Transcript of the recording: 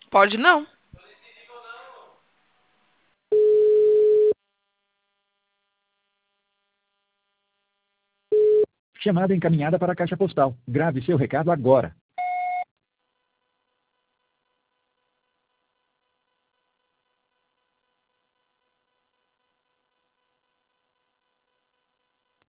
Pode não. Chamada encaminhada para a caixa postal. Grave seu recado agora.